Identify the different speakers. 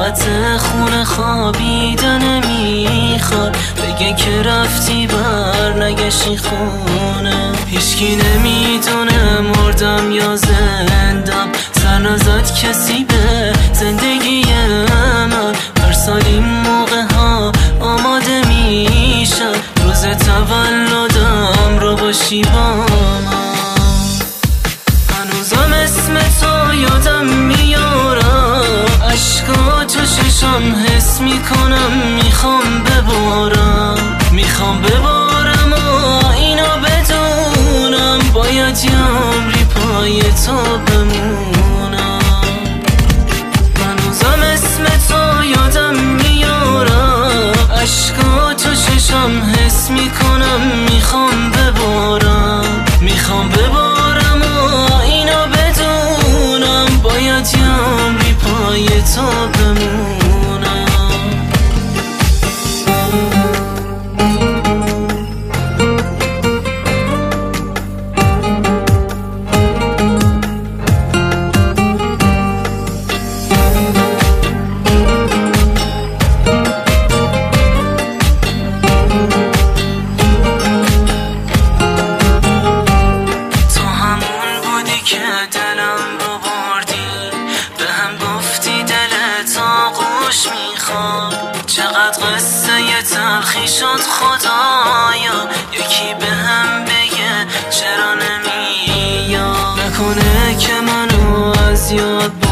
Speaker 1: فقط خونه خوابیدن نمیخواد، بگه که رفتی بر نگشی خونه. هیچکی نمیدونه مردم یا زندم، سر نزد کسی به زندگی من. هر سال این موقع ها آماده میشم، روز تولدم رو باشی با من. هنوزم اسم تو یادم میارم، عشقاتو چشم حس میکنم، میخوام ببارم و اینو بدونم، باید یه عمری پای تو بمونم. هنوزم اسم تو یادم میارم، عشقاتو چشم حس میکنم، میخوام ببارم و اینو بدونم، باید یه عمری پای تو بمونم. چقدر قصه تلخی شد خدایا، یکی به هم بگه چرا نمیاد، نکنه که منو از یاد